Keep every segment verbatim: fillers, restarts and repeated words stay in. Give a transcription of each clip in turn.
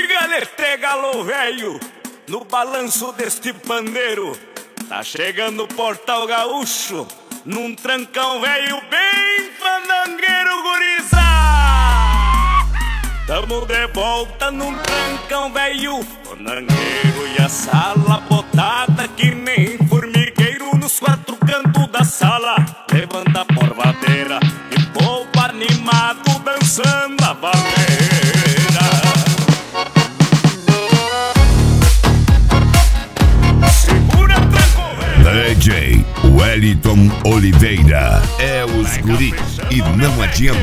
Diga-lhe, galo velho, no balanço deste pandeiro, tá chegando o Portal Gaúcho, num trancão velho bem fandangueiro, guriza. Tamo de volta num trancão velho fandangueiro, e a sala botada que nem formigueiro nos quatro cantos da sala. Levanta a porvadeira e povo animado dançando a vaneira. D J Wellington Oliveira é os guri e não adianta.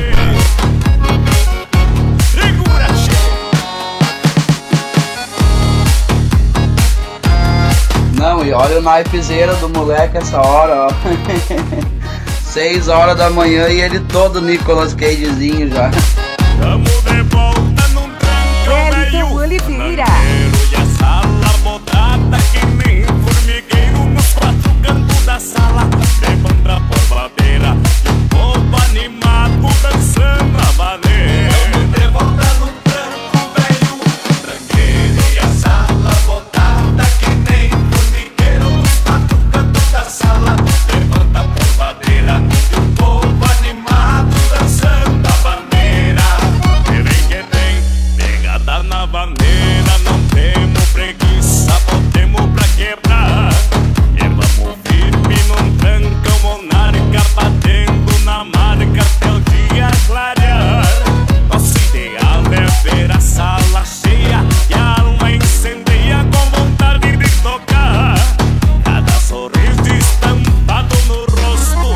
Não, e olha o naipezeira do moleque essa hora, ó. Seis horas da manhã e ele todo Nicolas Cagezinho já. Tamo de volta num trancão velho Oliveira. E a sala botada que nem formigueiro nos quatro cantos da sala. Levanta a porvadeira e o povo animado dançando a vaneira. Tamo de volta num tranco velho tranqueiro, e a sala botada que nem formigueiro nos quatro cantos da sala. Levanta a porvadeira e o povo animado dançando a vaneira. Tem que tem pegada na vaneira, não temos preguiça, botemos pra quebrar. E vamos firme num trancão monarca, batendo na marca até o dia clarear. Nosso ideal é ver a sala cheia e a alma incendeia com vontade de tocar. Cada sorriso estampado no rosto.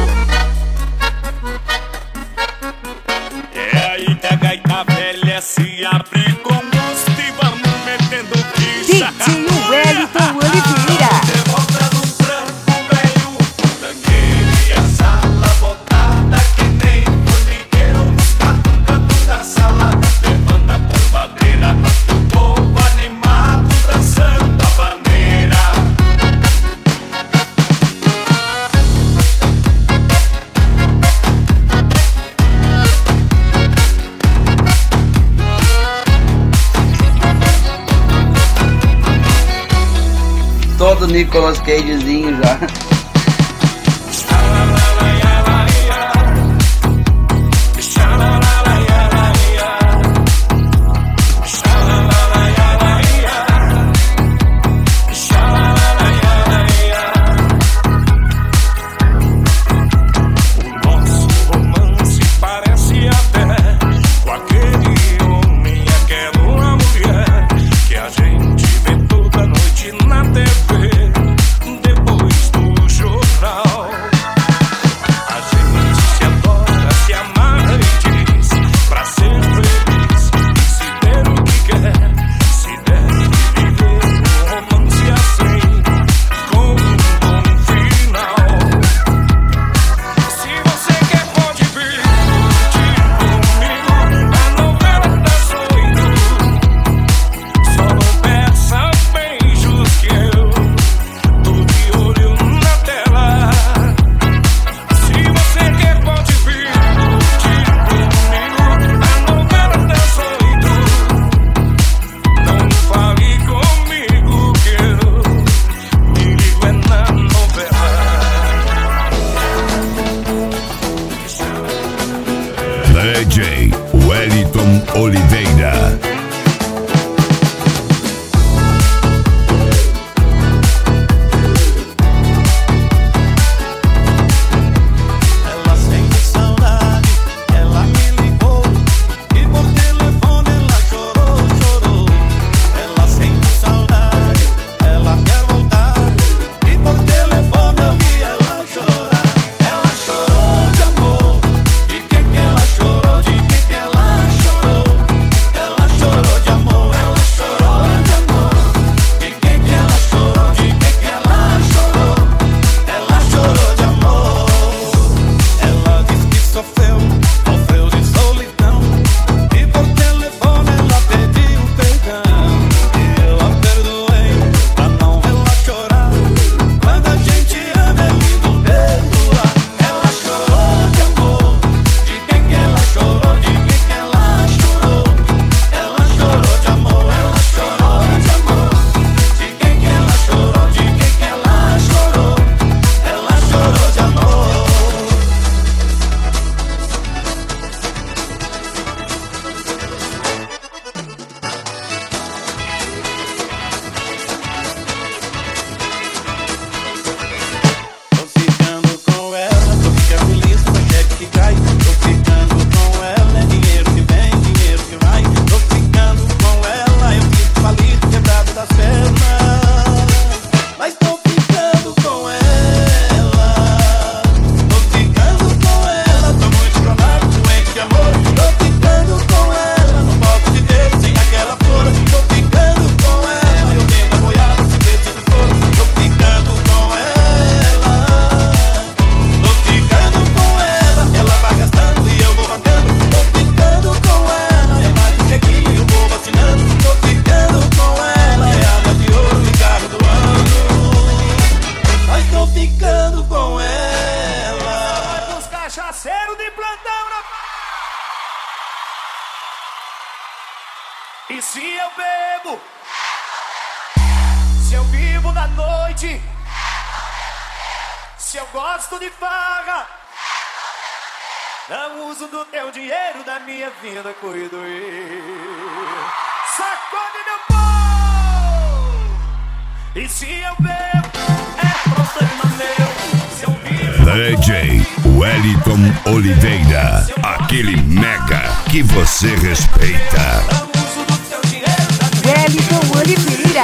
É aí que a gaita velha se abre com gosto e vamos metendo ficha. D J Wellington Oliveira. De volta num tranco velho tranqueiro, e a sala botada que nem formigueiro nos quatro cantos da sala. Levanta a porvadeira e o povo animado dançando a vaneira. Todo Nicolas Cagezinho já. O nosso romance parece até com aquele homem e aquela mulher que a gente vê toda noite na T V, depois do jornal. A gente se adora, se amarra e diz pra ser feliz, e se der o que quer, se deve viver um romance assim, com um bom final. Se você quer pode vir curtir comigo a novela da solidão. Só não peça beijos que eu tô de olho na tela. Se você quer pode vir curtir comigo a novela da solidão. Não fale comigo que eu me ligo é na novela. D J Wellington Oliveira. Ela sente saudade, ela me ligou e por telefone ela chorou, chorou. Ela sente saudade, ela quer voltar e por telefone eu vi ela chorar. Ela chorou de amor, de que que ela chorou, de que que ela chorou. Ela chorou de plantão na... E se eu bebo, se eu vivo na noite, se eu gosto de farra, não uso do teu dinheiro, da minha vida, corredor. Sacode meu pão. E se eu bebo, é problema meu. Se eu vivo D J Wellington Oliveira, aquele mega que você respeita. não uso do teu dinheiro, da minha Wellington Oliveira.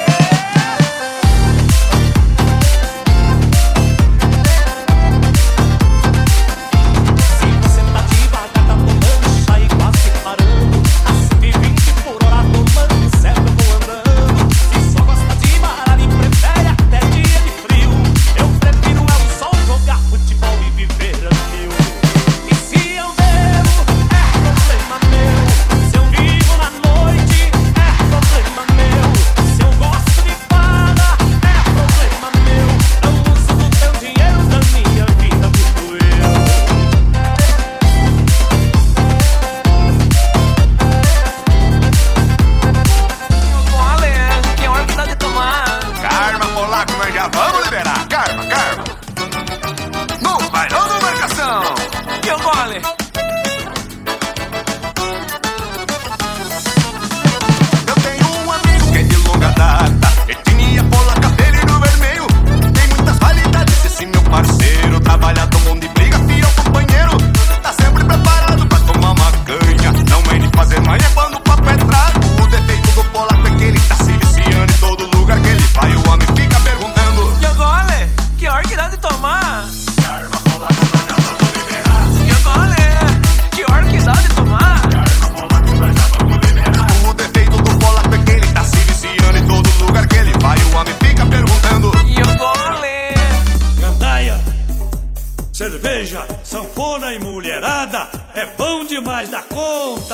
Cerveja, sanfona e mulherada é bom demais da conta.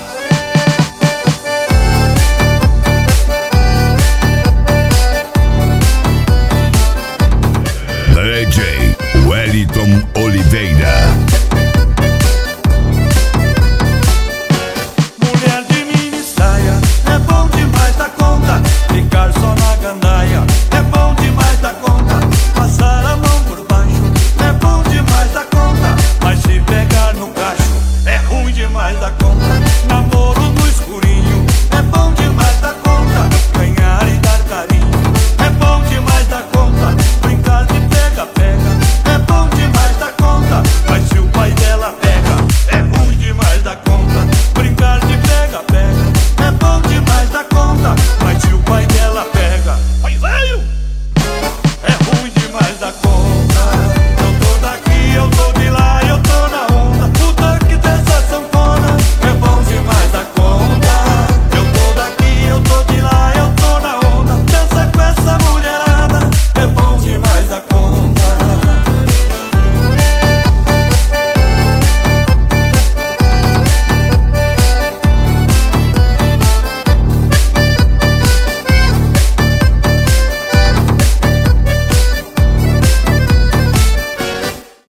D J Wellington Oliveira. Mulher de mini saia é bom demais da conta. Ficar só na gandaia é bom demais da conta. Passar a mão por baixo é bom demais da conta. Mas se pegar no cacho é ruim demais da conta.